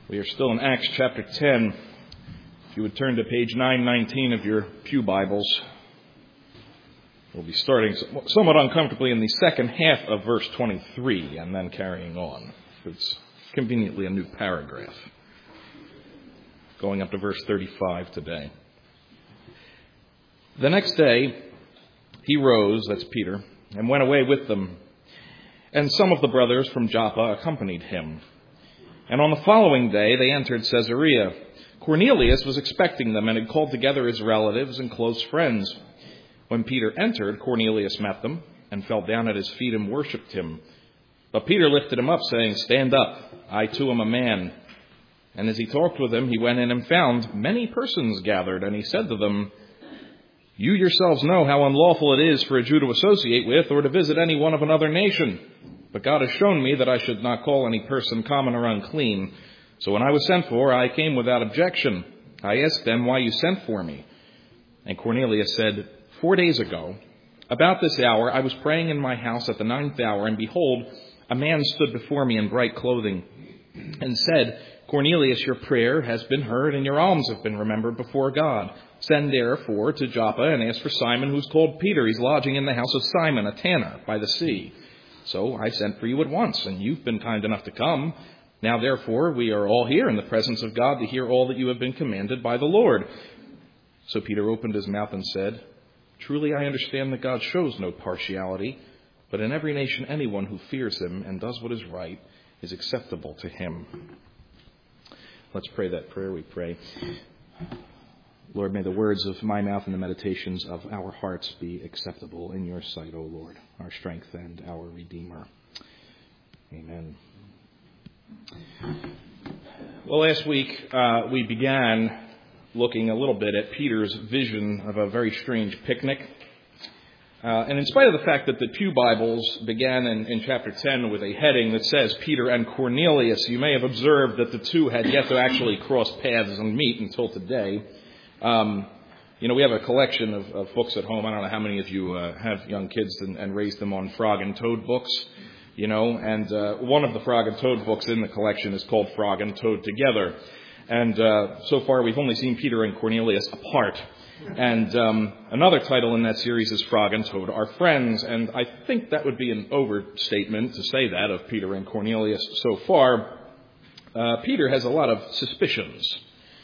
We are still in Acts chapter 10. If you would turn to page 919 of your pew Bibles, we'll be starting somewhat uncomfortably in the second half of verse 23 and then carrying on. It's conveniently a new paragraph, going up to verse 35 today. The next day he rose, that's Peter, and went away with them, and some of the brothers from Joppa accompanied him. And on the following day they entered Caesarea. Cornelius was expecting them and had called together his relatives and close friends. When Peter entered, Cornelius met them and fell down at his feet and worshipped him. But Peter lifted him up, saying, "Stand up, I too am a man." And as he talked with them, he went in and found many persons gathered, and he said to them, "You yourselves know how unlawful it is for a Jew to associate with or to visit anyone of another nation. But God has shown me that I should not call any person common or unclean. So when I was sent for, I came without objection. I asked them, 'Why you sent for me?' And Cornelius said, 4 days ago, about this hour, I was praying in my house at the 9th hour, and behold, a man stood before me in bright clothing and said, 'Cornelius, your prayer has been heard and your alms have been remembered before God. Send therefore to Joppa and ask for Simon, who's called Peter. He's lodging in the house of Simon, a tanner, by the sea.' So I sent for you at once, and you've been kind enough to come. Now, therefore, we are all here in the presence of God to hear all that you have been commanded by the Lord." So Peter opened his mouth and said, "Truly I understand that God shows no partiality, but in every nation anyone who fears him and does what is right is acceptable to him." Let's pray that prayer, we pray. Lord, may the words of my mouth and the meditations of our hearts be acceptable in your sight, O Lord, our strength and our Redeemer. Amen. Well, last week we began looking a little bit at Peter's vision of a very strange picnic. And in spite of the fact that the pew Bibles began in chapter 10 with a heading that says Peter and Cornelius, you may have observed that the two had yet to actually cross paths and meet until today. We have a collection of books at home. I don't know how many of you have young kids and raised them on Frog and Toad books, and one of the Frog and Toad books in the collection is called Frog and Toad Together. And so far we've only seen Peter and Cornelius apart. And another title in that series is Frog and Toad Are Friends. And I think that would be an overstatement to say that of Peter and Cornelius so far. Peter has a lot of suspicions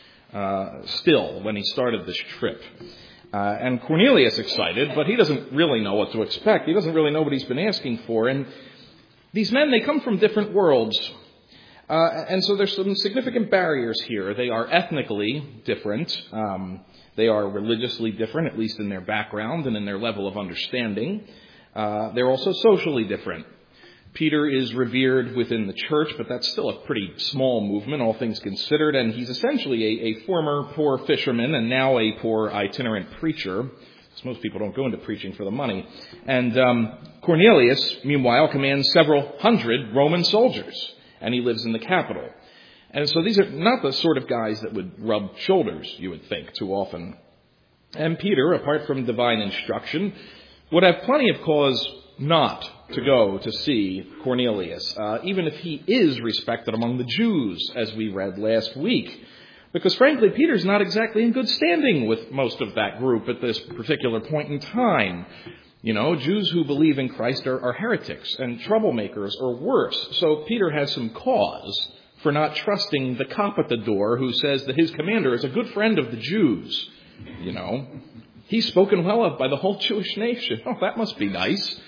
still when he started this trip. And Cornelius excited, but he doesn't really know what to expect. He doesn't really know what he's been asking for. And these men, they come from different worlds. And so there's some significant barriers here. They are ethnically different. They are religiously different, at least in their background and in their level of understanding. They're also socially different. Peter is revered within the church, but that's still a pretty small movement, all things considered. And he's essentially a former poor fisherman and now a poor itinerant preacher. Because most people don't go into preaching for the money. And Cornelius, meanwhile, commands several hundred Roman soldiers. And he lives in the capital. And so these are not the sort of guys that would rub shoulders, you would think, too often. And Peter, apart from divine instruction, would have plenty of cause not to go to see Cornelius, even if he is respected among the Jews, as we read last week. Because frankly, Peter's not exactly in good standing with most of that group at this particular point in time. Jews who believe in Christ are heretics and troublemakers or worse. So Peter has some cause for not trusting the cop at the door who says that his commander is a good friend of the Jews. He's spoken well of by the whole Jewish nation. Oh, that must be nice.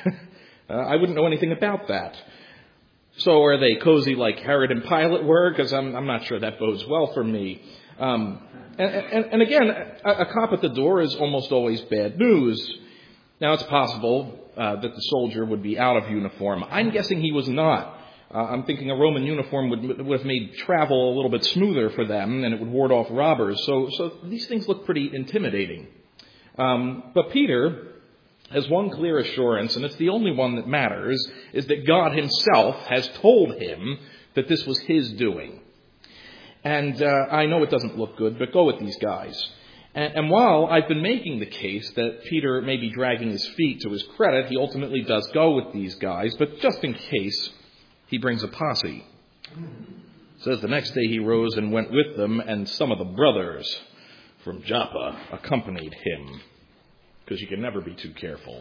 I wouldn't know anything about that. So are they cozy like Herod and Pilate were? Because I'm not sure that bodes well for me. And again, a cop at the door is almost always bad news. Now, it's possible that the soldier would be out of uniform. I'm guessing he was not. I'm thinking a Roman uniform would have made travel a little bit smoother for them, and it would ward off robbers. So these things look pretty intimidating. But Peter has one clear assurance, and it's the only one that matters, is that God himself has told him that this was his doing. And I know it doesn't look good, but go with these guys. And while I've been making the case that Peter may be dragging his feet, to his credit, he ultimately does go with these guys. But just in case, he brings a posse. It's says, the next day he rose and went with them, and some of the brothers from Joppa accompanied him. Because you can never be too careful.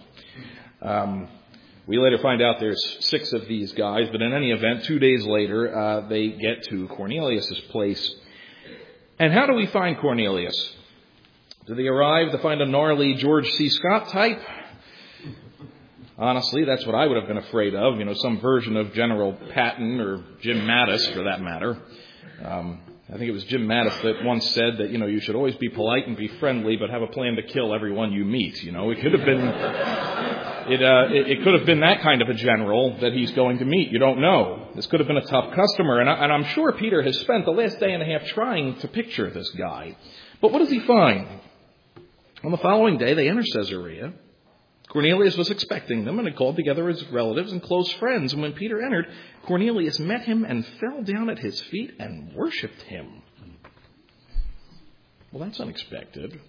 We later find out there's 6 of these guys, but in any event, 2 days later, they get to Cornelius' place. And how do we find Cornelius? Do they arrive to find a gnarly George C. Scott type? Honestly, that's what I would have been afraid of. Some version of General Patton or Jim Mattis, for that matter. I think it was Jim Mattis that once said that, you should always be polite and be friendly, but have a plan to kill everyone you meet. It could have been, it could have been that kind of a general that he's going to meet. You don't know. This could have been a tough customer. And I'm sure Peter has spent the last day and a half trying to picture this guy. But what does he find? On the following day, they enter Caesarea. Cornelius was expecting them and had called together his relatives and close friends. And when Peter entered, Cornelius met him and fell down at his feet and worshipped him. Well, that's unexpected.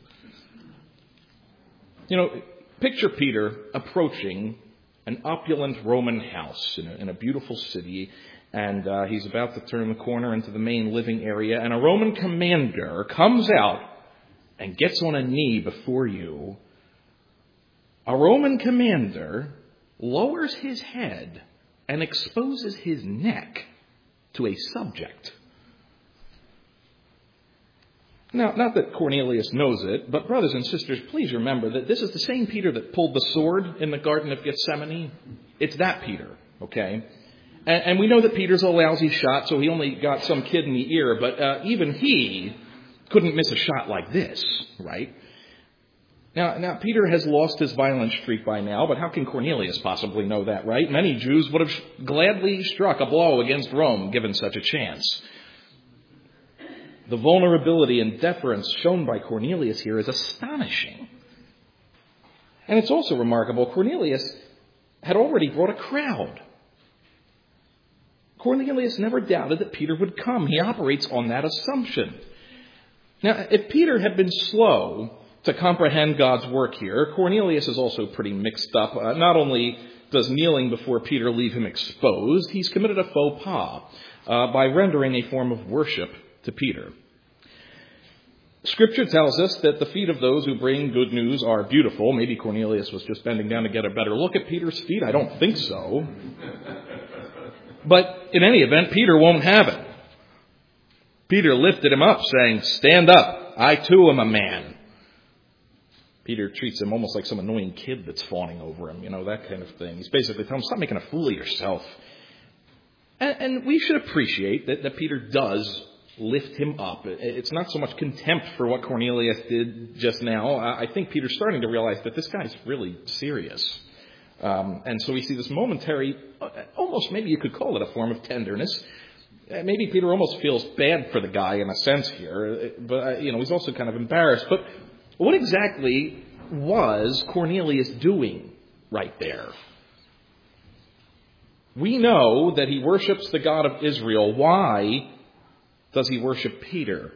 Picture Peter approaching an opulent Roman house in a beautiful city, and he's about to turn the corner into the main living area, and a Roman commander comes out and gets on a knee before you. A Roman commander lowers his head and exposes his neck to a subject. Now, not that Cornelius knows it, but brothers and sisters, please remember that this is the same Peter that pulled the sword in the Garden of Gethsemane. It's that Peter, okay? And we know that Peter's a lousy shot, so he only got some kid in the ear, but even he couldn't miss a shot like this, right? Now, Peter has lost his violent streak by now, but how can Cornelius possibly know that, right? Many Jews would have gladly struck a blow against Rome given such a chance. The vulnerability and deference shown by Cornelius here is astonishing. And it's also remarkable, Cornelius had already brought a crowd. Cornelius never doubted that Peter would come. He operates on that assumption. Now, if Peter had been slow to comprehend God's work here, Cornelius is also pretty mixed up. Not only does kneeling before Peter leave him exposed, he's committed a faux pas by rendering a form of worship to Peter. Scripture tells us that the feet of those who bring good news are beautiful. Maybe Cornelius was just bending down to get a better look at Peter's feet. I don't think so. But in any event, Peter won't have it. Peter lifted him up, saying, "Stand up. I too am a man." Peter treats him almost like some annoying kid that's fawning over him, that kind of thing. He's basically telling him, stop making a fool of yourself. And we should appreciate that Peter does lift him up. It's not so much contempt for what Cornelius did just now. I think Peter's starting to realize that this guy's really serious. And so we see this momentary, almost maybe you could call it a form of tenderness. Maybe Peter almost feels bad for the guy in a sense here. But, he's also kind of embarrassed. But what exactly was Cornelius doing right there? We know that he worships the God of Israel. Why does he worship Peter?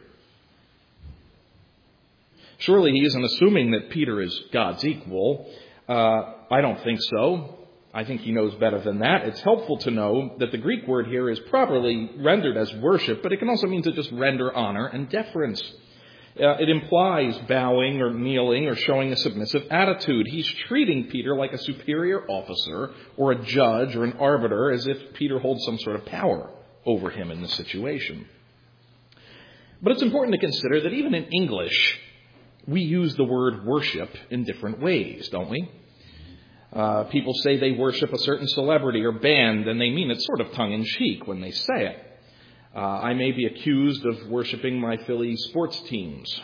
Surely he isn't assuming that Peter is God's equal. I don't think so. I think he knows better than that. It's helpful to know that the Greek word here is properly rendered as worship, but it can also mean to just render honor and deference. It implies bowing or kneeling or showing a submissive attitude. He's treating Peter like a superior officer or a judge or an arbiter, as if Peter holds some sort of power over him in the situation. But it's important to consider that even in English, we use the word worship in different ways, don't we? People say they worship a certain celebrity or band, and they mean it sort of tongue-in-cheek when they say it. I may be accused of worshiping my Philly sports teams.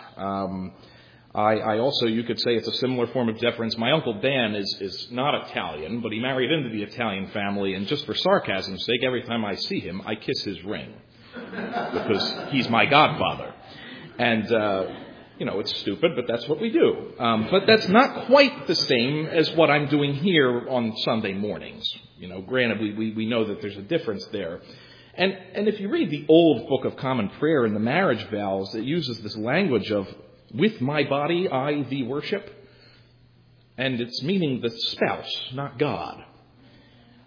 I also, you could say it's a similar form of deference. My Uncle Dan is not Italian, but he married into the Italian family, and just for sarcasm's sake, every time I see him, I kiss his ring. Because he's my godfather. And, it's stupid, but that's what we do. But that's not quite the same as what I'm doing here on Sunday mornings. Granted, we know that there's a difference there. And if you read the old Book of Common Prayer in the marriage vows, it uses this language of, with my body I thee worship. And it's meaning the spouse, not God.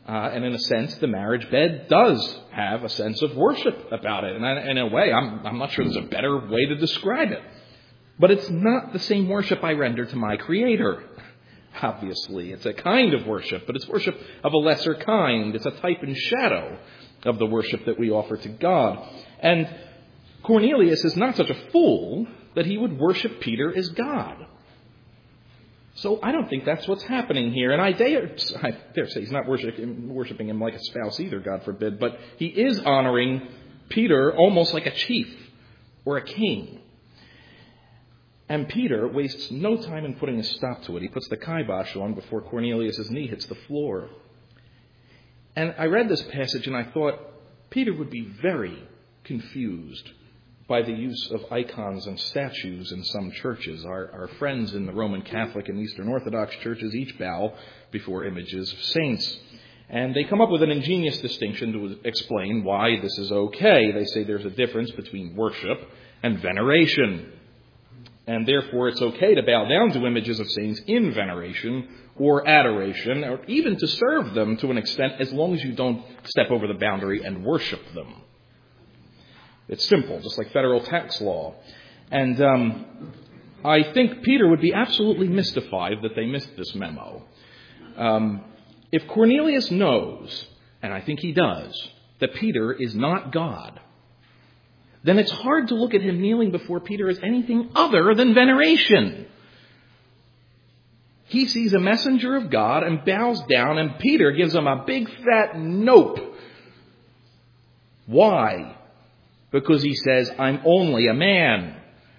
And in a sense, the marriage bed does have a sense of worship about it. And in a way, I'm not sure there's a better way to describe it. But it's not the same worship I render to my Creator. Obviously, it's a kind of worship, but it's worship of a lesser kind. It's a type and shadow of the worship that we offer to God. And Cornelius is not such a fool that he would worship Peter as God. So I don't think that's what's happening here. And I dare say he's not worshiping him like a spouse either, God forbid, but he is honoring Peter almost like a chief or a king. And Peter wastes no time in putting a stop to it. He puts the kibosh on before Cornelius' knee hits the floor. And I read this passage and I thought Peter would be very confused by the use of icons and statues in some churches. Our friends in the Roman Catholic and Eastern Orthodox churches each bow before images of saints. And they come up with an ingenious distinction to explain why this is okay. They say there's a difference between worship and veneration. And therefore it's okay to bow down to images of saints in veneration or adoration, or even to serve them to an extent, as long as you don't step over the boundary and worship them. It's simple, just like federal tax law. And I think Peter would be absolutely mystified that they missed this memo. If Cornelius knows, and I think he does, that Peter is not God, then it's hard to look at him kneeling before Peter as anything other than veneration. He sees a messenger of God and bows down, and Peter gives him a big fat nope. Why? Because he says, I'm only a man.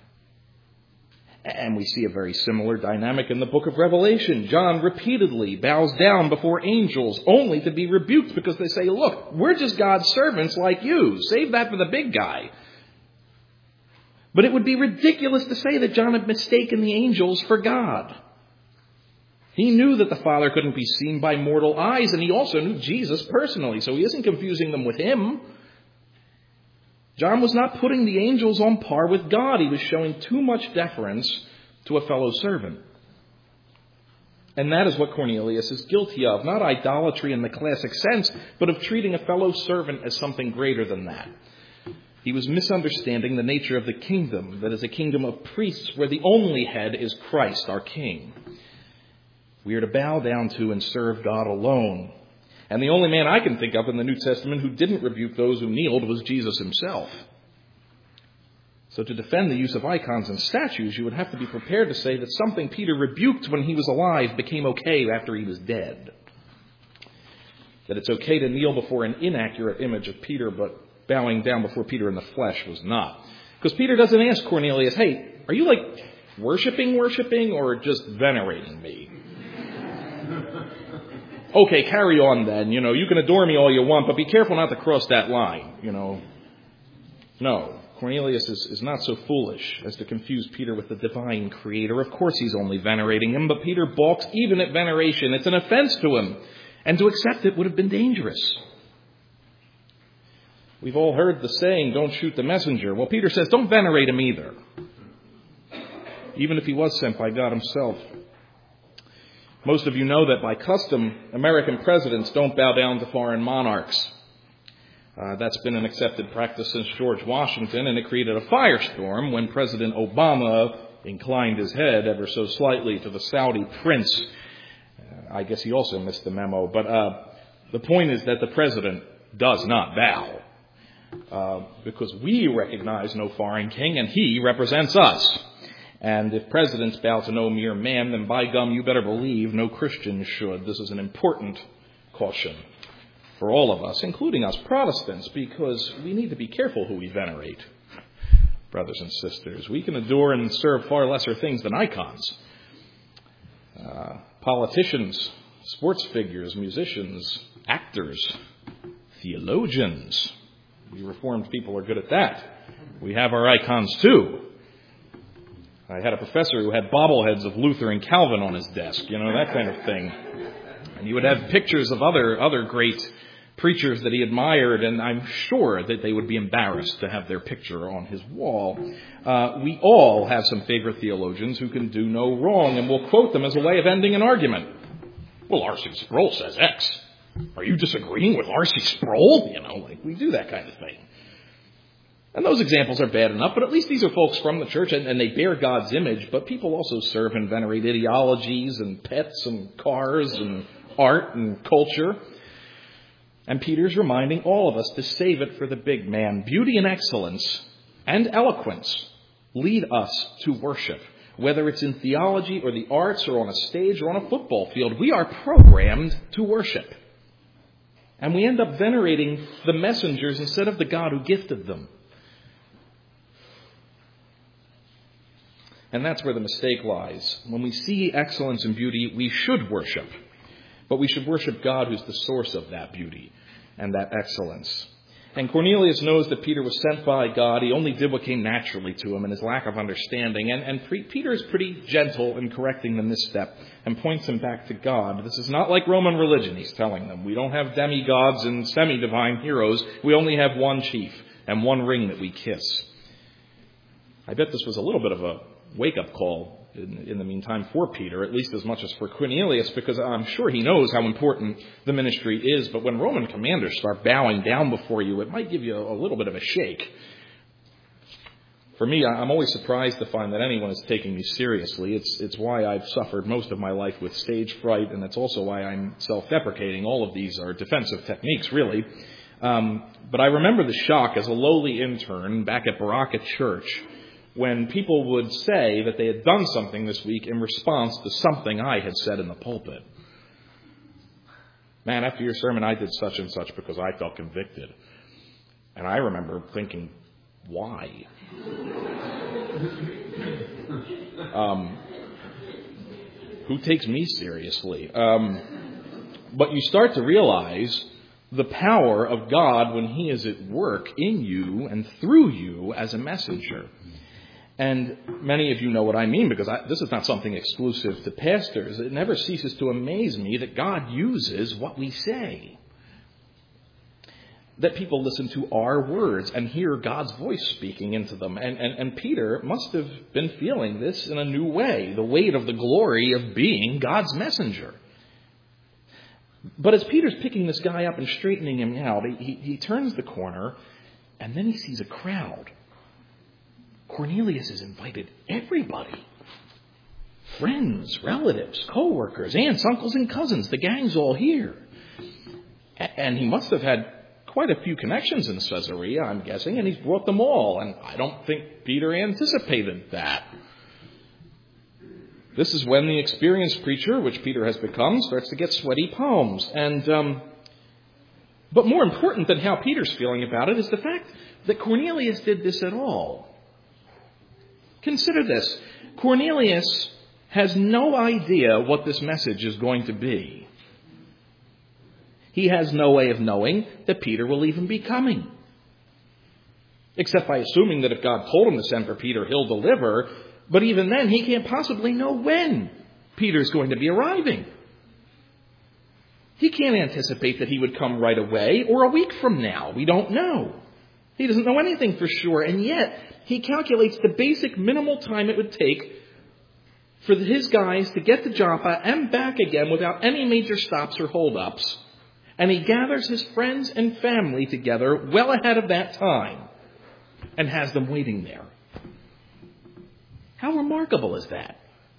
And we see a very similar dynamic in the book of Revelation. John repeatedly bows down before angels only to be rebuked because they say, look, we're just God's servants like you. Save that for the big guy. But it would be ridiculous to say that John had mistaken the angels for God. He knew that the Father couldn't be seen by mortal eyes, and he also knew Jesus personally, so he isn't confusing them with him. John was not putting the angels on par with God. He was showing too much deference to a fellow servant. And that is what Cornelius is guilty of. Not idolatry in the classic sense, but of treating a fellow servant as something greater than that. He was misunderstanding the nature of the kingdom, that is a kingdom of priests where the only head is Christ, our King. We are to bow down to and serve God alone. And the only man I can think of in the New Testament who didn't rebuke those who kneeled was Jesus himself. So to defend the use of icons and statues, you would have to be prepared to say that something Peter rebuked when he was alive became okay after he was dead. That it's okay to kneel before an inaccurate image of Peter, but bowing down before Peter in the flesh was not. Because Peter doesn't ask Cornelius, hey, are you like worshiping, or just venerating me? Okay, carry on then. You can adore me all you want, but be careful not to cross that line, No, Cornelius is not so foolish as to confuse Peter with the divine creator. Of course he's only venerating him, but Peter balks even at veneration. It's an offense to him, and to accept it would have been dangerous. We've all heard the saying, don't shoot the messenger. Well, Peter says, don't venerate him either, even if he was sent by God himself. Most of you know that by custom, American presidents don't bow down to foreign monarchs. That's been an accepted practice since George Washington, and it created a firestorm when President Obama inclined his head ever so slightly to the Saudi prince. I guess he also missed the memo, but the point is that the president does not bow, because we recognize no foreign king, and he represents us. And if presidents bow to no mere man, then by gum, you better believe no Christian should. This is an important caution for all of us, including us Protestants, because we need to be careful who we venerate, brothers and sisters. We can adore and serve far lesser things than icons. Politicians, sports figures, musicians, actors, theologians. We Reformed people are good at that. We have our icons too. I had a professor who had bobbleheads of Luther and Calvin on his desk, that kind of thing. And he would have pictures of other great preachers that he admired, and I'm sure that they would be embarrassed to have their picture on his wall. We all have some favorite theologians who can do no wrong, and we'll quote them as a way of ending an argument. Well, R.C. Sproul says X. Are you disagreeing with R.C. Sproul? We do that kind of thing. And those examples are bad enough, but at least these are folks from the church and they bear God's image, but people also serve and venerate ideologies and pets and cars and art and culture. And Peter's reminding all of us to save it for the big man. Beauty and excellence and eloquence lead us to worship. Whether it's in theology or the arts or on a stage or on a football field, we are programmed to worship. And we end up venerating the messengers instead of the God who gifted them. And that's where the mistake lies. When we see excellence and beauty, we should worship. But we should worship God who's the source of that beauty and that excellence. And Cornelius knows that Peter was sent by God. He only did what came naturally to him in his lack of understanding. And Peter is pretty gentle in correcting the misstep and points him back to God. This is not like Roman religion, he's telling them. We don't have demigods and semi-divine heroes. We only have one chief and one ring that we kiss. I bet this was a little bit of a wake-up call in the meantime for Peter, at least as much as for Cornelius, because I'm sure he knows how important the ministry is. But when Roman commanders start bowing down before you, it might give you a little bit of a shake. For me, I'm always surprised to find that anyone is taking me seriously. It's why I've suffered most of my life with stage fright, and that's also why I'm self-deprecating. All of these are defensive techniques, really. But I remember the shock as a lowly intern back at Baraka Church when people would say that they had done something this week in response to something I had said in the pulpit. Man, after your sermon, I did such and such because I felt convicted. And I remember thinking, why? Who takes me seriously? But you start to realize the power of God when He is at work in you and through you as a messenger. And many of you know what I mean, because this is not something exclusive to pastors. It never ceases to amaze me that God uses what we say. That people listen to our words and hear God's voice speaking into them. And Peter must have been feeling this in a new way, the weight of the glory of being God's messenger. But as Peter's picking this guy up and straightening him out, he turns the corner and then he sees a crowd. Cornelius has invited everybody. Friends, relatives, co-workers, aunts, uncles, and cousins. The gang's all here. And he must have had quite a few connections in Caesarea, I'm guessing, and he's brought them all. And I don't think Peter anticipated that. This is when the experienced preacher, which Peter has become, starts to get sweaty palms. But more important than how Peter's feeling about it is the fact that Cornelius did this at all. Consider this. Cornelius has no idea what this message is going to be. He has no way of knowing that Peter will even be coming. Except by assuming that if God told him to send for Peter, he'll deliver. But even then, he can't possibly know when Peter's going to be arriving. He can't anticipate that he would come right away or a week from now. We don't know. He doesn't know anything for sure. And yet, he calculates the basic minimal time it would take for his guys to get to Joppa and back again without any major stops or holdups. And he gathers his friends and family together well ahead of that time and has them waiting there. How remarkable is that?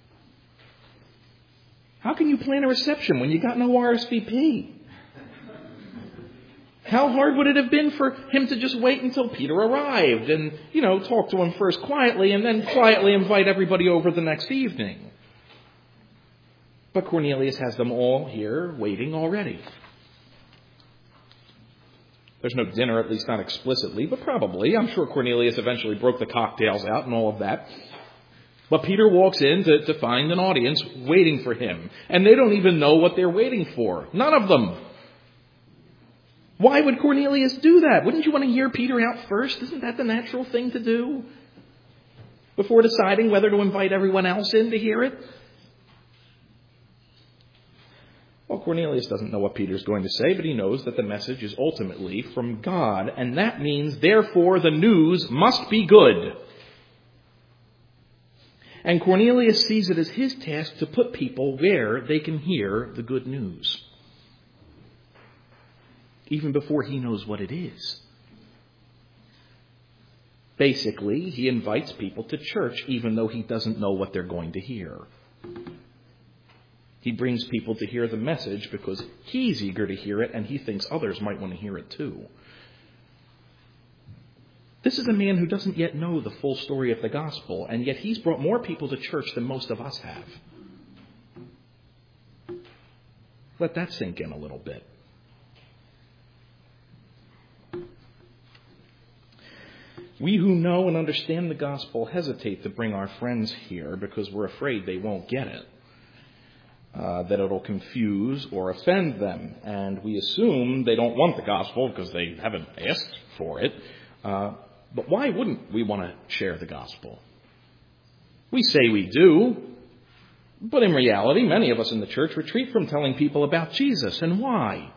How can you plan a reception when you got no RSVP? How hard would it have been for him to just wait until Peter arrived and, talk to him first quietly and then quietly invite everybody over the next evening? But Cornelius has them all here waiting already. There's no dinner, at least not explicitly, but probably. I'm sure Cornelius eventually broke the cocktails out and all of that. But Peter walks in to find an audience waiting for him. And they don't even know what they're waiting for. None of them. Why would Cornelius do that? Wouldn't you want to hear Peter out first? Isn't that the natural thing to do? Before deciding whether to invite everyone else in to hear it? Well, Cornelius doesn't know what Peter's going to say, but he knows that the message is ultimately from God. And that means, therefore, the news must be good. And Cornelius sees it as his task to put people where they can hear the good news. even before he knows what it is. Basically, he invites people to church even though he doesn't know what they're going to hear. He brings people to hear the message because he's eager to hear it and he thinks others might want to hear it too. This is a man who doesn't yet know the full story of the gospel, and yet he's brought more people to church than most of us have. Let that sink in a little bit. We who know and understand the gospel hesitate to bring our friends here because we're afraid they won't get it, that it'll confuse or offend them. And we assume they don't want the gospel because they haven't asked for it. But why wouldn't we want to share the gospel? We say we do, but in reality, many of us in the church retreat from telling people about Jesus. And why?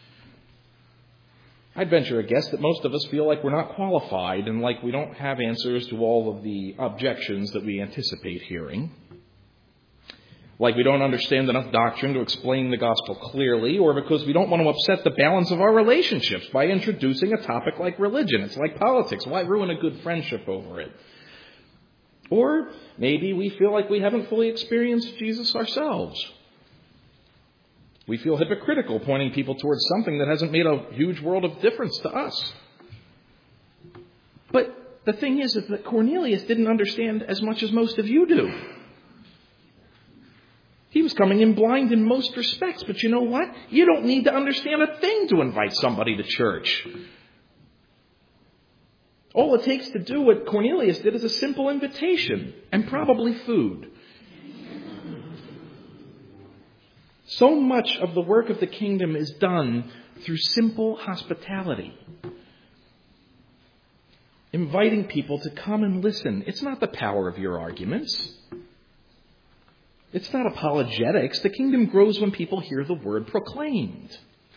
I'd venture a guess that most of us feel like we're not qualified and like we don't have answers to all of the objections that we anticipate hearing. Like we don't understand enough doctrine to explain the gospel clearly, or because we don't want to upset the balance of our relationships by introducing a topic like religion. It's like politics. Why ruin a good friendship over it? Or maybe we feel like we haven't fully experienced Jesus ourselves. We feel hypocritical pointing people towards something that hasn't made a huge world of difference to us. But the thing is that Cornelius didn't understand as much as most of you do. He was coming in blind in most respects, but you know what? You don't need to understand a thing to invite somebody to church. All it takes to do what Cornelius did is a simple invitation and probably food. So much of the work of the kingdom is done through simple hospitality. Inviting people to come and listen. It's not the power of your arguments. It's not apologetics. The kingdom grows when people hear the word proclaimed.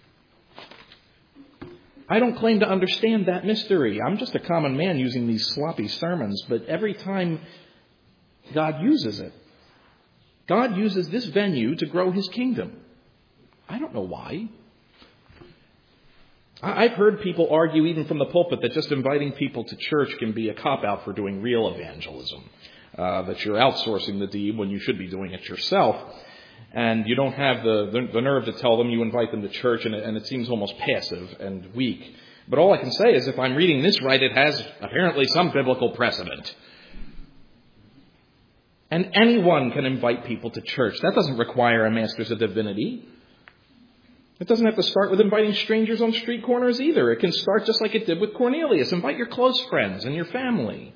I don't claim to understand that mystery. I'm just a common man using these sloppy sermons, but every time God uses it, God uses this venue to grow his kingdom. I don't know why. I've heard people argue even from the pulpit that just inviting people to church can be a cop-out for doing real evangelism. That you're outsourcing the deed when you should be doing it yourself. And you don't have the nerve to tell them you invite them to church, and it seems almost passive and weak. But all I can say is if I'm reading this right, it has apparently some biblical precedent. And anyone can invite people to church. That doesn't require a master's of divinity. It doesn't have to start with inviting strangers on street corners either. It can start just like it did with Cornelius. Invite your close friends and your family.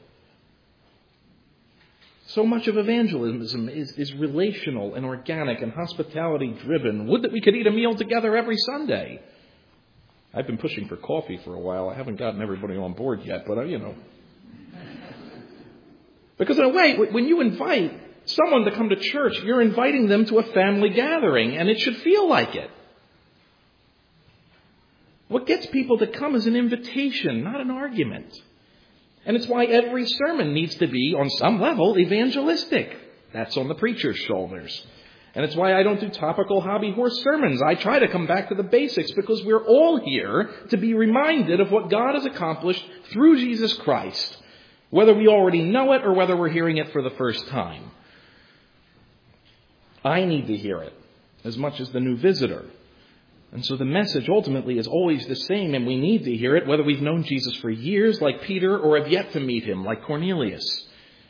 So much of evangelism is relational and organic and hospitality driven. Would that we could eat a meal together every Sunday. I've been pushing for coffee for a while. I haven't gotten everybody on board yet, but Because in a way, when you invite someone to come to church, you're inviting them to a family gathering, and it should feel like it. What gets people to come is an invitation, not an argument. And it's why every sermon needs to be, on some level, evangelistic. That's on the preacher's shoulders. And it's why I don't do topical hobby horse sermons. I try to come back to the basics because we're all here to be reminded of what God has accomplished through Jesus Christ, whether we already know it or whether we're hearing it for the first time. I need to hear it as much as the new visitor. And so the message ultimately is always the same, and we need to hear it whether we've known Jesus for years like Peter or have yet to meet him like Cornelius.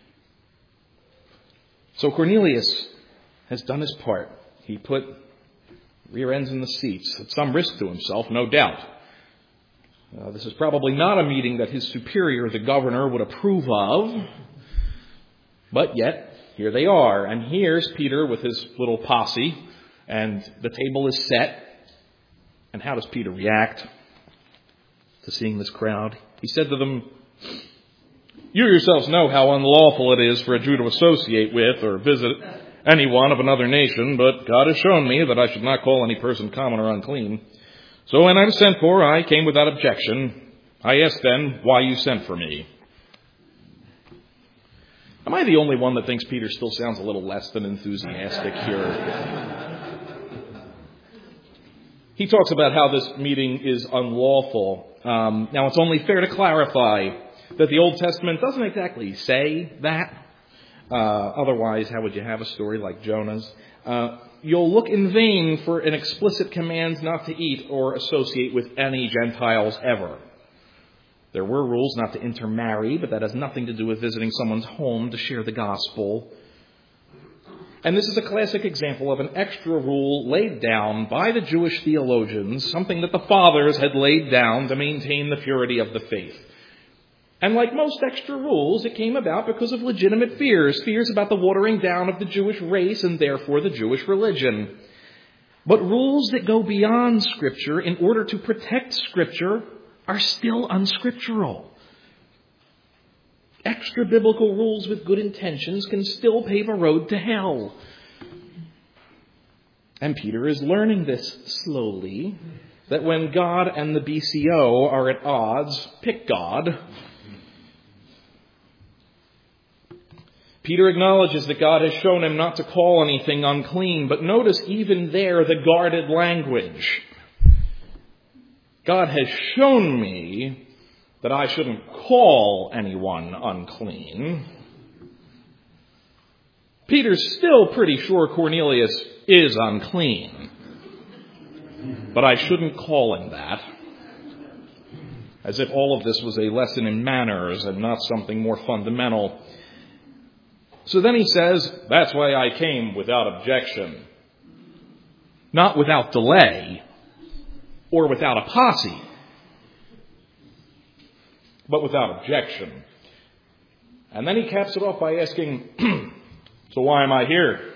So Cornelius has done his part. He put rear ends in the seats at some risk to himself, no doubt. This is probably not a meeting that his superior, the governor, would approve of. But yet, here they are. And here's Peter with his little posse, and the table is set. And how does Peter react to seeing this crowd? He said to them, "You yourselves know how unlawful it is for a Jew to associate with or visit anyone of another nation, but God has shown me that I should not call any person common or unclean. So when I was sent for, I came without objection. I asked then why you sent for me." Am I the only one that thinks Peter still sounds a little less than enthusiastic here? He talks about how this meeting is unlawful. Now, it's only fair to clarify that the Old Testament doesn't exactly say that. Otherwise, how would you have a story like Jonah's? You'll look in vain for an explicit command not to eat or associate with any Gentiles ever. There were rules not to intermarry, but that has nothing to do with visiting someone's home to share the gospel. And this is a classic example of an extra rule laid down by the Jewish theologians, something that the fathers had laid down to maintain the purity of the faith. And like most extra rules, it came about because of legitimate fears about the watering down of the Jewish race and therefore the Jewish religion. But rules that go beyond Scripture in order to protect Scripture are still unscriptural. Extra biblical rules with good intentions can still pave a road to hell. And Peter is learning this slowly, that when God and the BCO are at odds, pick God. Peter acknowledges that God has shown him not to call anything unclean, but notice even there the guarded language. God has shown me that I shouldn't call anyone unclean. Peter's still pretty sure Cornelius is unclean, but I shouldn't call him that. As if all of this was a lesson in manners and not something more fundamental. So then he says, that's why I came without objection. Not without delay or without a posse, but without objection. And then he caps it off by asking, so why am I here?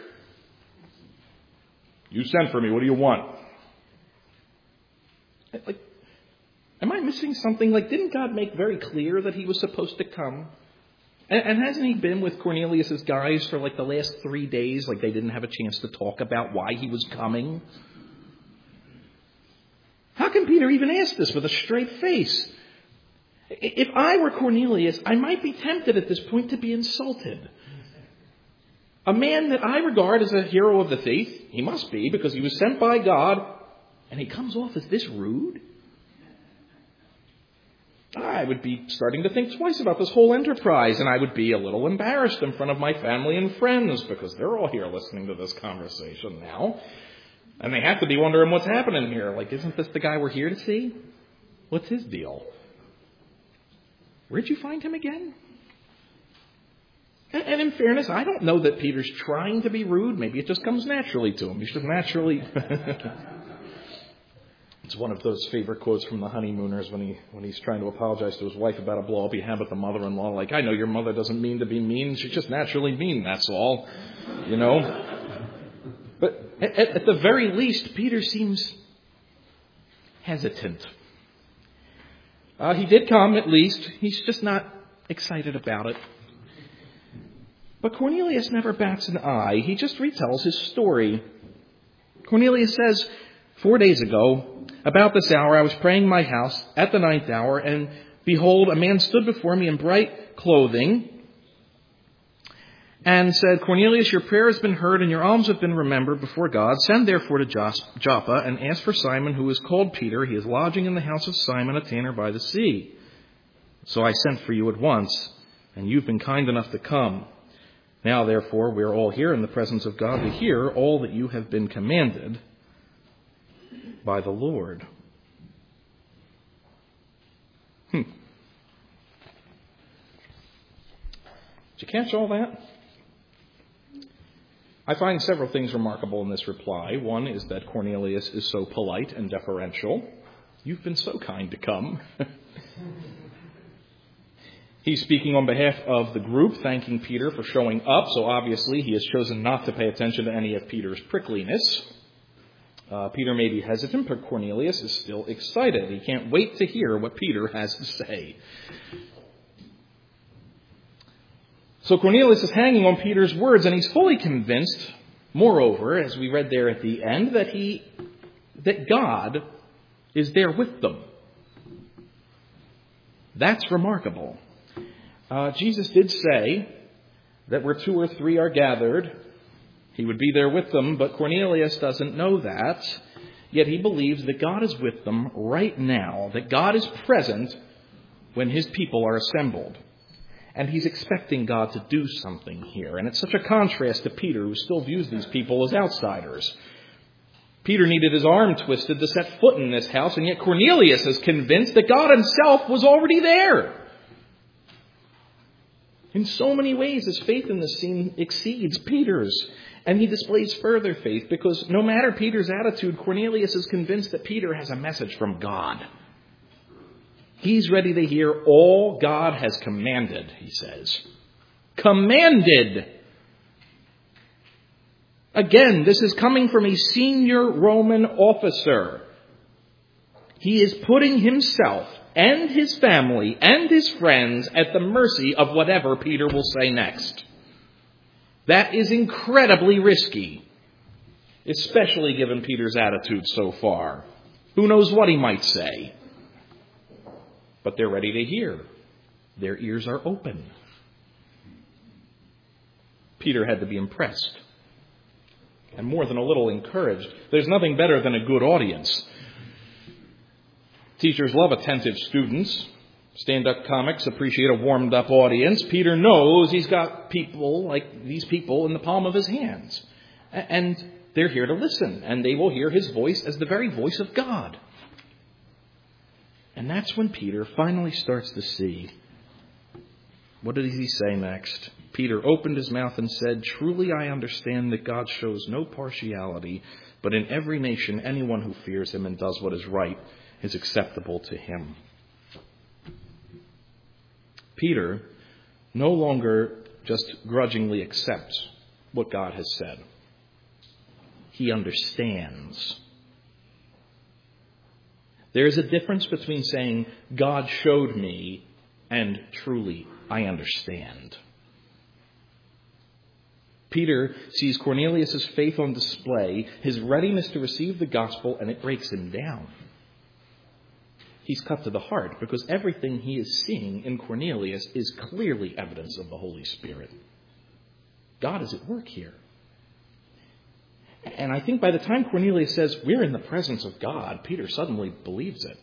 You sent for me. What do you want? Like, am I missing something? Like, didn't God make very clear that he was supposed to come? And hasn't he been with Cornelius' guys for like the last 3 days? Like they didn't have a chance to talk about why he was coming? How can Peter even ask this with a straight face? If I were Cornelius, I might be tempted at this point to be insulted. A man that I regard as a hero of the faith, he must be because he was sent by God, and he comes off as this rude? I would be starting to think twice about this whole enterprise, and I would be a little embarrassed in front of my family and friends because they're all here listening to this conversation now. And they have to be wondering what's happening here. Like, isn't this the guy we're here to see? What's his deal? Where'd you find him again? And in fairness, I don't know that Peter's trying to be rude. Maybe it just comes naturally to him. He's just naturally... It's one of those favorite quotes from the honeymooners when he's trying to apologize to his wife about a blow-up he had with the mother-in-law. Like, I know your mother doesn't mean to be mean. She's just naturally mean, that's all. You know? But at the very least, Peter seems hesitant. He did come, at least. He's just not excited about it. But Cornelius never bats an eye. He just retells his story. Cornelius says, 4 days ago, about this hour, I was praying in my house at the 9th hour, and behold, a man stood before me in bright clothing and said, Cornelius, your prayer has been heard and your alms have been remembered before God. Send therefore to Joppa and ask for Simon, who is called Peter. He is lodging in the house of Simon, a tanner by the sea. So I sent for you at once, and you've been kind enough to come. Now, therefore, we are all here in the presence of God to hear all that you have been commanded by the Lord. Did you catch all that? I find several things remarkable in this reply. One is that Cornelius is so polite and deferential. You've been so kind to come. He's speaking on behalf of the group, thanking Peter for showing up. So obviously he has chosen not to pay attention to any of Peter's prickliness. Peter may be hesitant, but Cornelius is still excited. He can't wait to hear what Peter has to say. So Cornelius is hanging on Peter's words, and he's fully convinced, moreover, as we read there at the end, that God is there with them. That's remarkable. Jesus did say that where 2 or 3 are gathered, he would be there with them, but Cornelius doesn't know that. Yet he believes that God is with them right now, that God is present when his people are assembled. And he's expecting God to do something here. And it's such a contrast to Peter, who still views these people as outsiders. Peter needed his arm twisted to set foot in this house, and yet Cornelius is convinced that God himself was already there. In so many ways, his faith in this scene exceeds Peter's. And he displays further faith because no matter Peter's attitude, Cornelius is convinced that Peter has a message from God. He's ready to hear all God has commanded, he says. Commanded! Again, this is coming from a senior Roman officer. He is putting himself and his family and his friends at the mercy of whatever Peter will say next. That is incredibly risky, especially given Peter's attitude so far. Who knows what he might say? But they're ready to hear. Their ears are open. Peter had to be impressed, and more than a little encouraged. There's nothing better than a good audience. Teachers love attentive students. Stand-up comics appreciate a warmed-up audience. Peter knows he's got people like these people in the palm of his hands. And they're here to listen, and they will hear his voice as the very voice of God. And that's when Peter finally starts to see. What did he say next? Peter opened his mouth and said, "Truly I understand that God shows no partiality, but in every nation anyone who fears him and does what is right is acceptable to him." Peter no longer just grudgingly accepts what God has said. He understands. There is a difference between saying, "God showed me," and "truly, I understand." Peter sees Cornelius' faith on display, his readiness to receive the gospel, and it breaks him down. He's cut to the heart because everything he is seeing in Cornelius is clearly evidence of the Holy Spirit. God is at work here. And I think by the time Cornelius says, "We're in the presence of God," Peter suddenly believes it.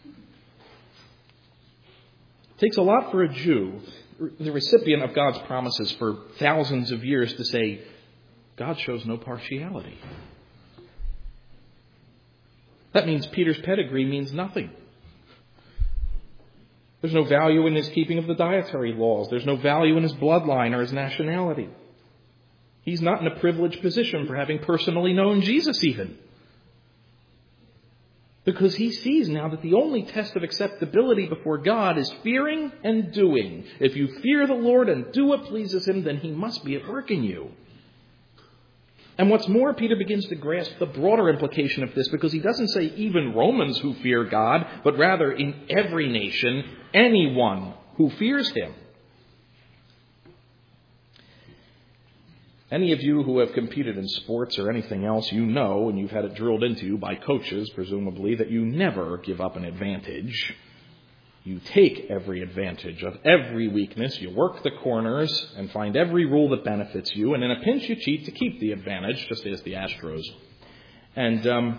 It takes a lot for a Jew, the recipient of God's promises for thousands of years, to say, God shows no partiality. That means Peter's pedigree means nothing. There's no value in his keeping of the dietary laws. There's no value in his bloodline or his nationality. He's not in a privileged position for having personally known Jesus even. Because he sees now that the only test of acceptability before God is fearing and doing. If you fear the Lord and do what pleases him, then he must be at work in you. And what's more, Peter begins to grasp the broader implication of this, because he doesn't say even Romans who fear God, but rather in every nation, anyone who fears him. Any of you who have competed in sports or anything else, you know, and you've had it drilled into you by coaches, presumably, that you never give up an advantage. You take every advantage of every weakness. You work the corners and find every rule that benefits you. And in a pinch, you cheat to keep the advantage, just as the Astros. And,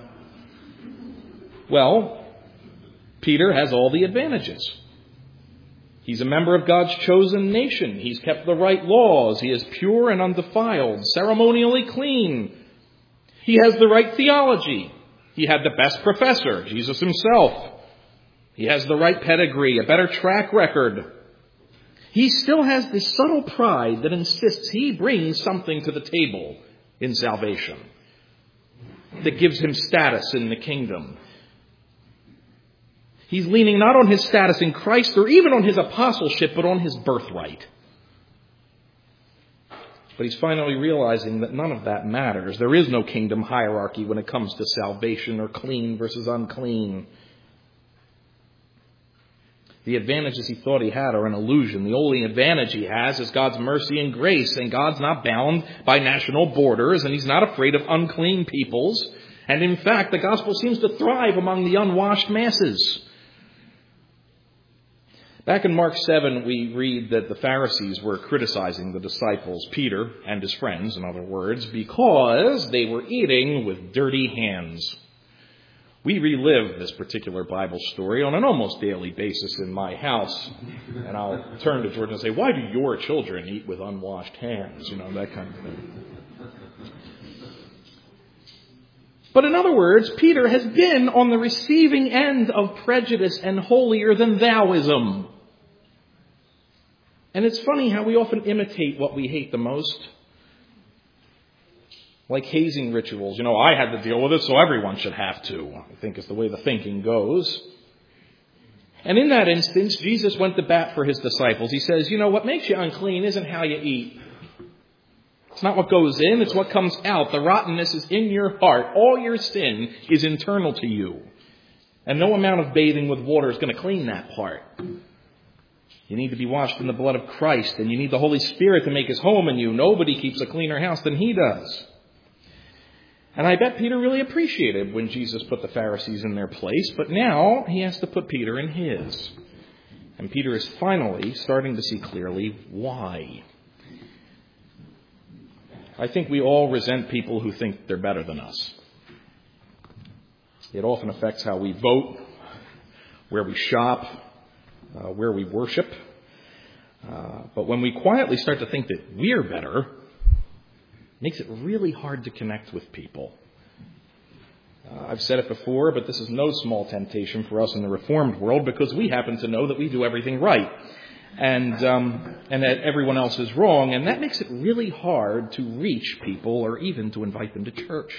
Peter has all the advantages. He's a member of God's chosen nation. He's kept the right laws. He is pure and undefiled, ceremonially clean. He has the right theology. He had the best professor, Jesus himself. He has the right pedigree, a better track record. He still has this subtle pride that insists he brings something to the table in salvation that gives him status in the kingdom. He's leaning not on his status in Christ or even on his apostleship, but on his birthright. But he's finally realizing that none of that matters. There is no kingdom hierarchy when it comes to salvation or clean versus unclean. The advantages he thought he had are an illusion. The only advantage he has is God's mercy and grace, and God's not bound by national borders, and he's not afraid of unclean peoples. And in fact, the gospel seems to thrive among the unwashed masses. Back in Mark 7, we read that the Pharisees were criticizing the disciples, Peter and his friends, in other words, because they were eating with dirty hands. We relive this particular Bible story on an almost daily basis in my house. And I'll turn to George and say, why do your children eat with unwashed hands? That kind of thing. But in other words, Peter has been on the receiving end of prejudice and holier-than-thouism. And it's funny how we often imitate what we hate the most. Like hazing rituals. I had to deal with it, so everyone should have to, I think is the way the thinking goes. And in that instance, Jesus went to bat for his disciples. He says, what makes you unclean isn't how you eat. It's not what goes in, it's what comes out. The rottenness is in your heart. All your sin is internal to you. And no amount of bathing with water is going to clean that part. You need to be washed in the blood of Christ, and you need the Holy Spirit to make his home in you. Nobody keeps a cleaner house than he does. And I bet Peter really appreciated when Jesus put the Pharisees in their place, but now he has to put Peter in his. And Peter is finally starting to see clearly why. I think we all resent people who think they're better than us. It often affects how we vote, where we shop, where we worship. But when we quietly start to think that we're better, it makes it really hard to connect with people. I've said it before, but this is no small temptation for us in the Reformed world because we happen to know that we do everything right and that everyone else is wrong, and that makes it really hard to reach people or even to invite them to church.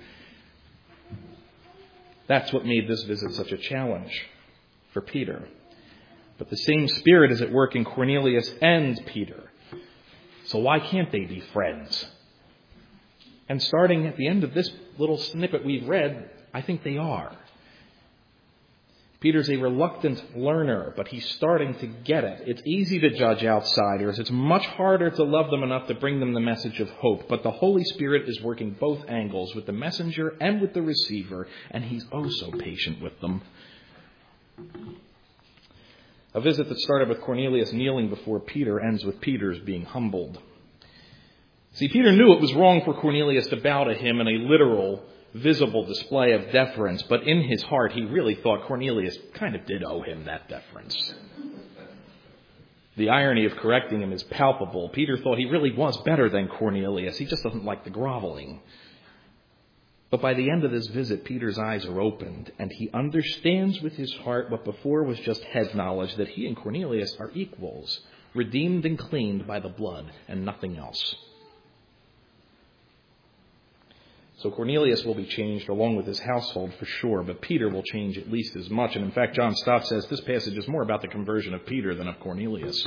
That's what made this visit such a challenge for Peter. But the same Spirit is at work in Cornelius and Peter. So why can't they be friends? And starting at the end of this little snippet we've read, I think they are. Peter's a reluctant learner, but he's starting to get it. It's easy to judge outsiders. It's much harder to love them enough to bring them the message of hope. But the Holy Spirit is working both angles, with the messenger and with the receiver, and he's oh so patient with them. A visit that started with Cornelius kneeling before Peter ends with Peter's being humbled. See, Peter knew it was wrong for Cornelius to bow to him in a literal, visible display of deference, but in his heart he really thought Cornelius kind of did owe him that deference. The irony of correcting him is palpable. Peter thought he really was better than Cornelius. He just doesn't like the groveling. But by the end of this visit, Peter's eyes are opened, and he understands with his heart what before was just head knowledge, that he and Cornelius are equals, redeemed and cleaned by the blood and nothing else. So Cornelius will be changed along with his household for sure, but Peter will change at least as much. And in fact, John Stott says this passage is more about the conversion of Peter than of Cornelius.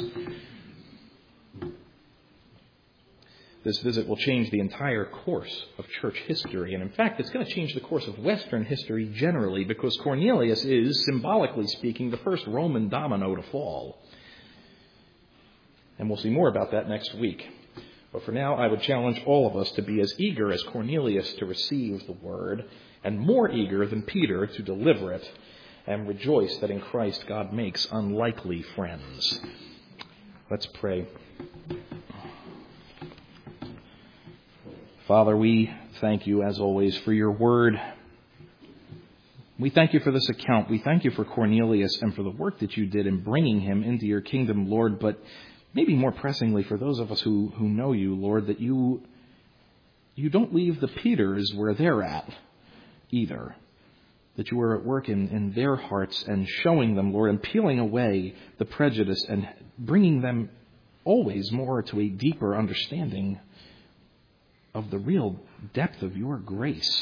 This visit will change the entire course of church history. And in fact, it's going to change the course of Western history generally, because Cornelius is, symbolically speaking, the first Roman domino to fall. And we'll see more about that next week. But for now, I would challenge all of us to be as eager as Cornelius to receive the word, and more eager than Peter to deliver it, and rejoice that in Christ God makes unlikely friends. Let's pray. Father, we thank you, as always, for your word. We thank you for this account. We thank you for Cornelius and for the work that you did in bringing him into your kingdom, Lord, but maybe more pressingly for those of us who know you, Lord, that you don't leave the Peters where they're at either. That you are at work in their hearts and showing them, Lord, and peeling away the prejudice and bringing them always more to a deeper understanding of the real depth of your grace.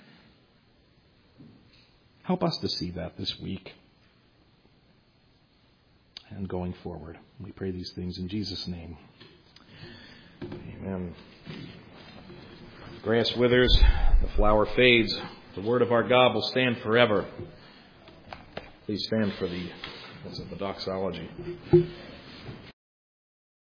Help us to see that this week and going forward. We pray these things in Jesus' name. Amen. The grass withers, the flower fades. The word of our God will stand forever. Please stand for the doxology.